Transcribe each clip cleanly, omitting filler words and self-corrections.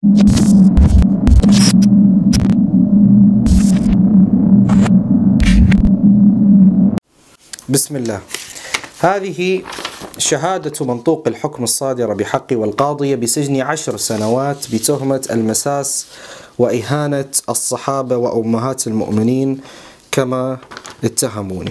بسم الله. هذه شهادة منطوق الحكم الصادر بحق والقاضية بسجن 10 سنوات بتهمة المساس وإهانة الصحابة وأمهات المؤمنين كما اتهموني.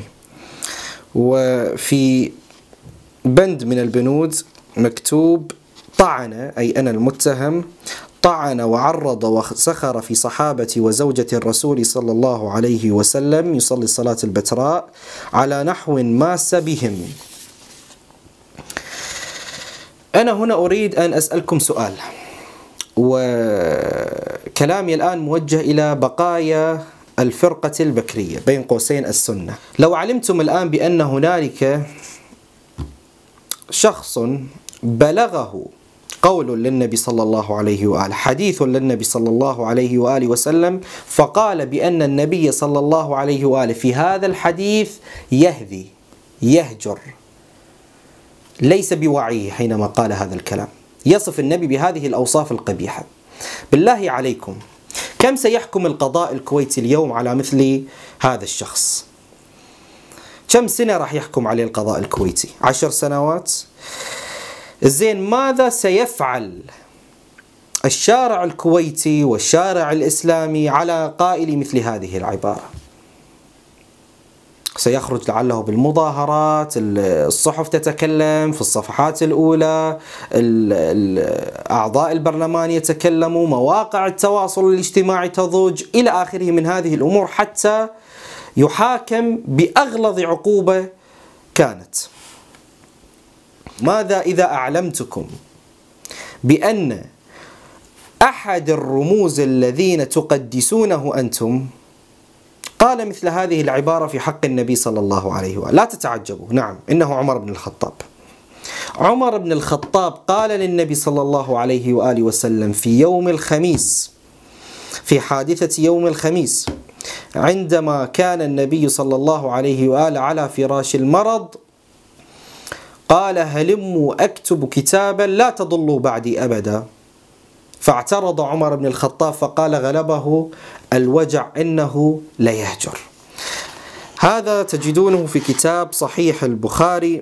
وفي بند من البنود مكتوب: طعن، أي أنا المتهم، طعن وعرض وسخر في صحابة وزوجة الرسول صلى الله عليه وسلم يصلي الصلاة البتراء على نحو ماس بهم. أنا هنا أريد أن أسألكم سؤال، وكلامي الآن موجه إلى بقايا الفرقة البكرية بين قوسين السنة. لو علمتم الآن بأن هنالك شخص بلغه قول للنبي صلى الله عليه وآله، حديث للنبي صلى الله عليه وآله وسلم، فقال بأن النبي صلى الله عليه وآله في هذا الحديث يهذي يهجر، ليس بوعيه حينما قال هذا الكلام، يصف النبي بهذه الأوصاف القبيحة. بالله عليكم، كم سيحكم القضاء الكويتي اليوم على مثل هذا الشخص؟ كم سنة راح يحكم عليه القضاء الكويتي؟ 10 سنوات؟ زين، ماذا سيفعل الشارع الكويتي والشارع الإسلامي على قائل مثل هذه العبارة؟ سيخرج لعله بالمظاهرات، الصحف تتكلم في الصفحات الأولى، أعضاء البرلمان يتكلموا، مواقع التواصل الاجتماعي تضج إلى آخره من هذه الأمور، حتى يحاكم بأغلظ عقوبة كانت. ماذا إذا أعلمتكم بأن أحد الرموز الذين تقدسونه أنتم قال مثل هذه العبارة في حق النبي صلى الله عليه وآله؟ لا تتعجبوا، نعم، إنه عمر بن الخطاب. عمر بن الخطاب قال للنبي صلى الله عليه وآله وسلم في يوم الخميس، في حادثة يوم الخميس، عندما كان النبي صلى الله عليه وآله على فراش المرض، قال: هلموا أكتب كتابا لا تضلوا بعدي أبدا. فاعترض عمر بن الخطاب فقال: غلبه الوجع إنه ليهجر. هذا تجدونه في كتاب صحيح البخاري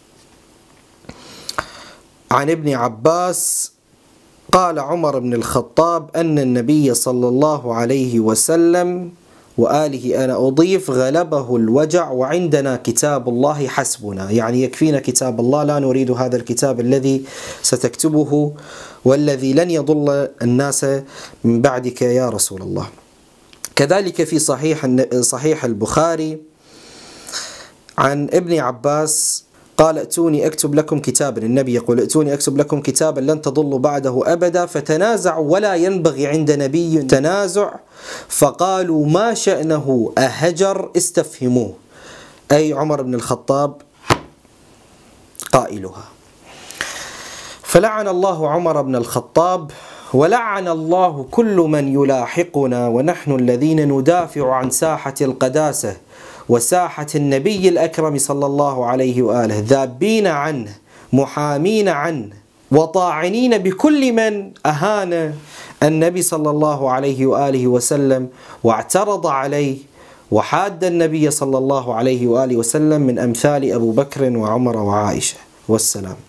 عن ابن عباس. قال عمر بن الخطاب أن النبي صلى الله عليه وسلم وآله، أنا أضيف، غلبه الوجع وعندنا كتاب الله حسبنا، يعني يكفينا كتاب الله، لا نريد هذا الكتاب الذي ستكتبه والذي لن يضل الناس من بعدك يا رسول الله. كذلك في صحيح البخاري عن ابن عباس قال: ائتوني أكتب لكم كتابا، النبي يقول: ائتوني أكتب لكم كتابا لن تضلوا بعده أبدا، فتنازعوا ولا ينبغي عند نبي تنازع، فقالوا: ما شأنه أهجر؟ استفهموه، أي عمر بن الخطاب قائلها. فلعن الله عمر بن الخطاب، ولعن الله كل من يلاحقنا ونحن الذين ندافع عن ساحة القداسة وساحة النبي الأكرم صلى الله عليه وآله، ذابين عنه، محامين عنه، وطاعنين بكل من أهان النبي صلى الله عليه وآله وسلم واعترض عليه وحاد النبي صلى الله عليه وآله وسلم، من أمثال أبو بكر وعمر وعائشة. والسلام.